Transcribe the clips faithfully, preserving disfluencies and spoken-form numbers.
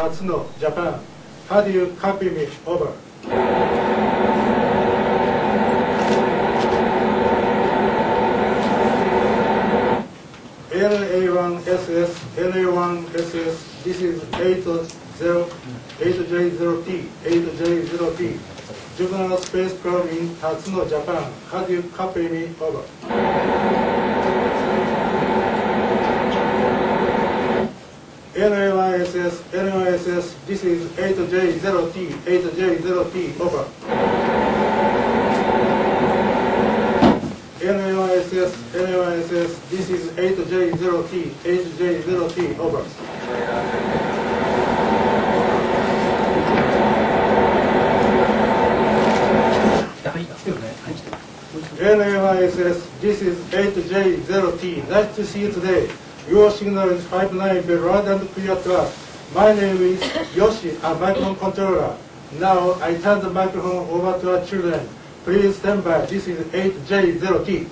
Tatsuno, Japan. How do you copy me? Over. L A one S S, L A one S S, this is eight J zero T, eight J zero T. Juvenile spacecraft in Tatsuno, Japan. How do you copy me? Over. L A one S S, L A one S S, this is eight J zero T, eight J zero T, over. L A one S S, L A one S S, this is eight J zero T, eight J zero T, over. L A one S S, this is eight J zero T, nice to see you today. Your signal is five nine, very loud and clear to us. My name is Yoshi, a microphone controller. Now I turn the microphone over to our children. Please stand by. This is eight J zero T.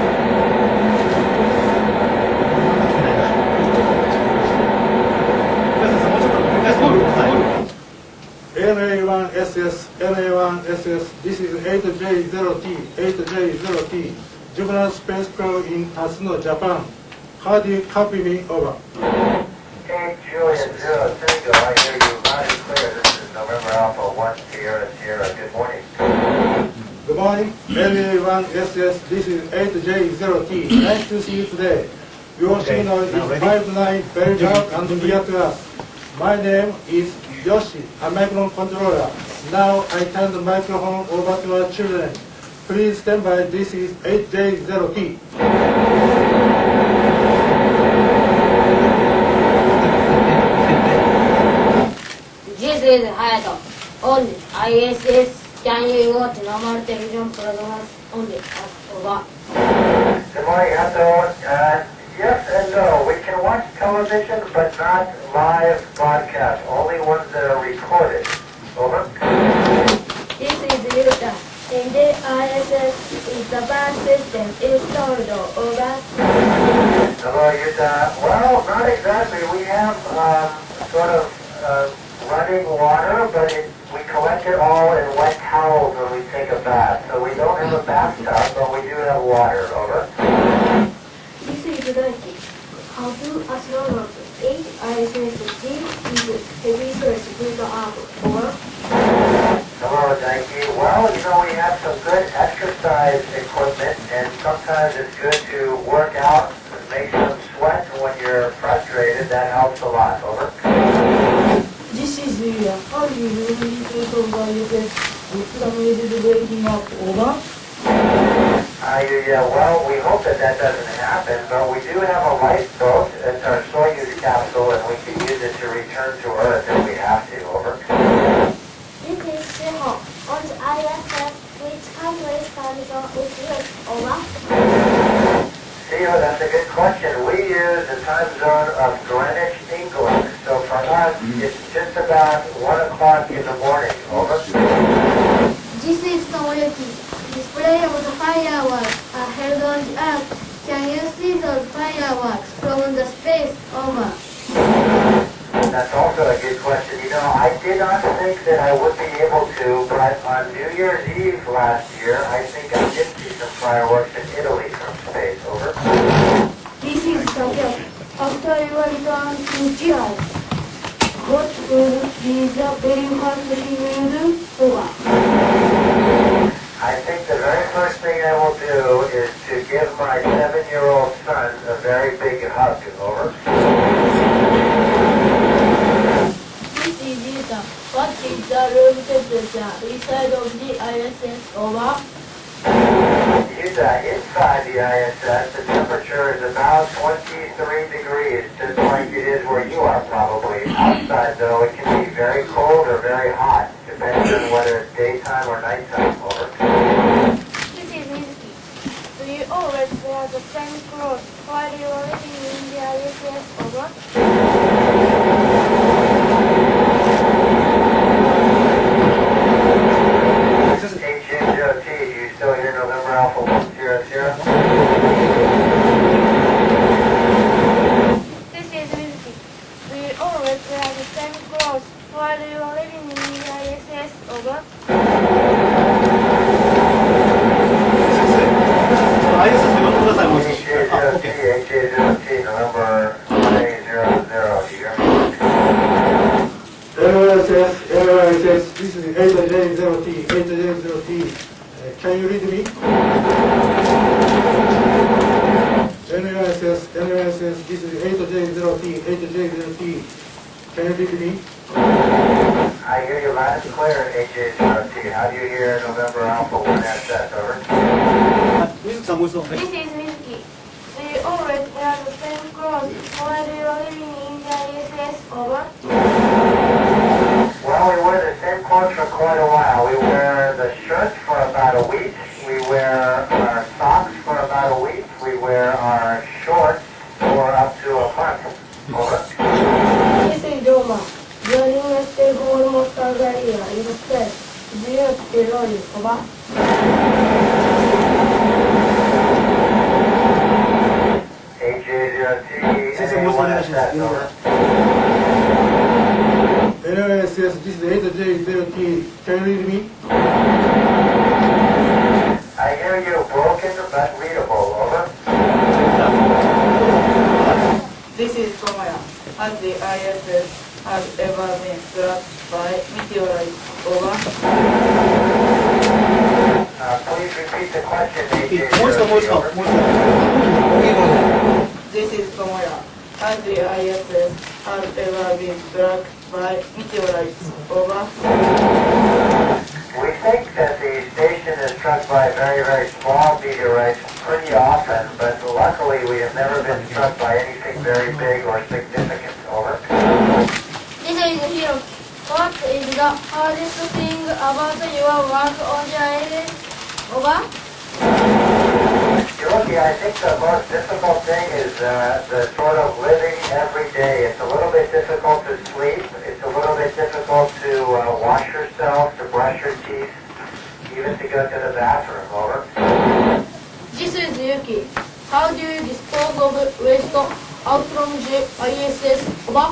L A one S S, L A one S S, this is eight J zero T, eight J zero T. Juvenile spacecraft in Tatsuno, Japan. How do you copy me? Over. Hey, Julian Zero Tango, I hear you loud and clear. This is November Alpha one Sierra Sierra. Good morning. Good morning. L A one S S, this is eight J zero T. Nice to see you today. Your signal is five nine, very loud and clear to us. My name is Yoshi, a microphone controller. Now I turn the microphone over to our children. Please stand by. This is eight J zero T. This is Hayato. On I S S, can you watch normal television programs on the over? Good morning, Hayato. Uh, yes and no. We can watch television, but not live broadcast. Only ones that are recorded. Over. This is Yuta. In the I S S is the band system installed over. Hello, Yuta. Well, not exactly. We have um, sort of uh, running water, but it, we collect it all in wet towels when we take a bath. So we don't have a bathtub, but we do have water. Over. This is Daiki. How do astronauts eight I S S deal with heavy stress through the Earth? Over. Hello, Daiki. Well, you know, we have some good exercise equipment, and sometimes it's good to work out and make some sweat when you're frustrated. That helps a lot. Over. This is Yuya. How do you really control the U S with the middle breaking up? Over. Uh, yeah, well, we hope that that doesn't happen, but we do have a lifeboat. It's our Soyuz capsule, and we can use it to return to Earth if we have to. Over. This is Shiho. On the I S S, which country's time zone is used? Over. Theo, that's a good question. We use the time zone of Greenwich, England. So for us, it's just about one o'clock in the morning. Over. This is Tomoyuki. Display of the fireworks are held on the Earth. Can you see those fireworks from the space? Over. That's also a good question. You know, I did not think that I would be able to, but on New Year's Eve last year, I think I did see some fireworks in Italy from space. Over. This is Takeo. After your return to Japan, what will be the very first thing you do? Over. I think the very first thing I will do is to give my seven-year-old son a very big hug. Over. This is Yuta. What is the room temperature inside of the I S S? Over. Yuta, inside the I S S, the temperature is about twenty-three degrees, just like it is where you are probably. Outside, though, it can be very cold or very hot, depending on whether it's daytime or nighttime. Over. This is Mizuki. Do you always wear the same clothes while you are living in the I S S? Over. This is H J O T. Do you still hear November Alpha one Sierra Sierra? This is Mizuki. Do you always wear the same clothes T, November J zero zero. Do you hear me? L O S S, L O S S, this is eight J zero T, eight J zero T. Uh, can you read me? L O S S, L O S S, this is eight J zero T, eight J zero T. Can you read me? I hear you loud and clear, H J zero T. How do you hear November Alpha one S S? Over. This is Mizuki. Do you always wear the same clothes while you are living in the I S S? Over. Well, we wear the same clothes for quite a while. We wear the shirts for about a week. We wear our socks for about a week. We wear our shorts for up to a month. Over. This is Doma. Joining us stay for almost a year. You said, do you stay lonely? Over. H J zero T, N A one S S. Over. L O S S, this is eight J zero T. Can you read me? I hear you broken but readable. Over. This is Tomoya. Has the I S S has ever been struck by meteorites? Over. Uh, please repeat the question, H J zero T. Over. This is Tomoya. Has the I S S has ever been struck by meteorites? Over. We think that the station is struck by very, very small meteorites pretty often, but luckily we have never been struck by anything very big or significant. Over. This is Hiro. What is the hardest thing about your work on the island? Over. Yogi, I think the most difficult thing is uh, the sort of living every day. It's a little bit difficult to sleep. It's a little bit difficult to uh, wash yourself, to brush your teeth, even to go to the bathroom. Over. This is Yuki. How do you dispose of waste out from the I S S? Over.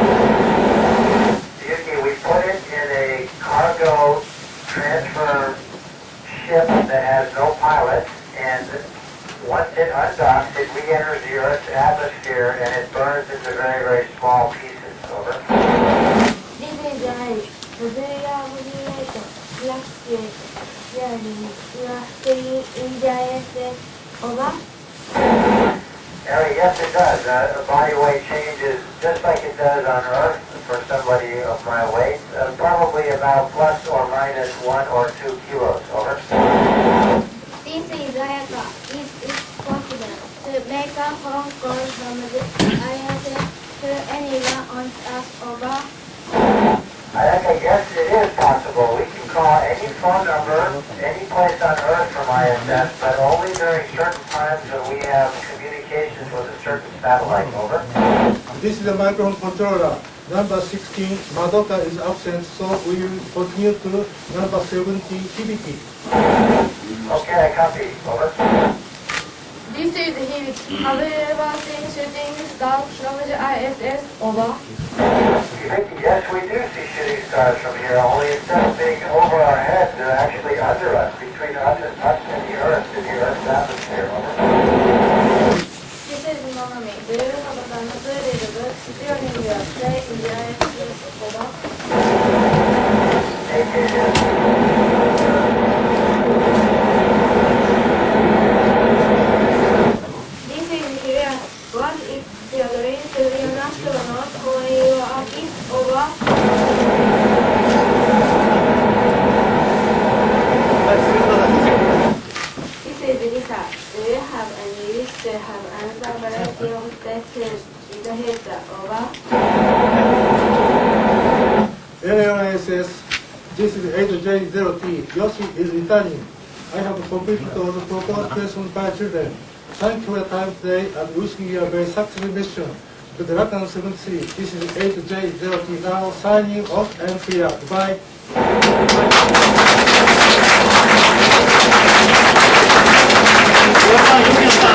Yuki, we put it in a cargo transfer ship that has no pilot, and once it undocks, it re-enters the Earth's atmosphere and it burns into very, very small pieces. Over. This is Jai. The very refrigerator, fluctuates. Journey, you are staying in the I S S. Over. Harry, yes, it does. Uh, the body weight changes just like it does on Earth for somebody of my weight. Uh, probably about plus or minus one or two kilos. Over. This is Ayaka. Is it possible to make a phone call from the I S S to anyone on Earth? Over. Ayaka, yes, it is possible. We can call any phone number, any place on Earth from I S S, but only during certain times when we have communications with a certain satellite. Over. This is the microphone controller. Number sixteen, Madoka is absent, so we will continue to number seventeen, Hibiki. Okay, I copy. Over. This is Hibiki. Have you ever seen shooting stars from the I S S? Over. Yes, we do see shooting stars from here, only instead of being over our heads, they're actually under us, between us and us and the Earth, in the Earth's atmosphere. Over. This is Monami. Do you have a translated book during your stay in the I S S? Over. Thank you. This is Hiria. What is your dream to be an astronaut when you are a kid? Over. This is Lisa. Do you have any wish to have another variety of spaces in the future? Over. L O S S, this is eight J zero T. Yoshi is returning. I have completed all the proposed questions by children. Thank you for your time today and wishing you a very successful mission to the Lacan seventy-three. This is eight J zero T now signing off and clear. Goodbye. 여기다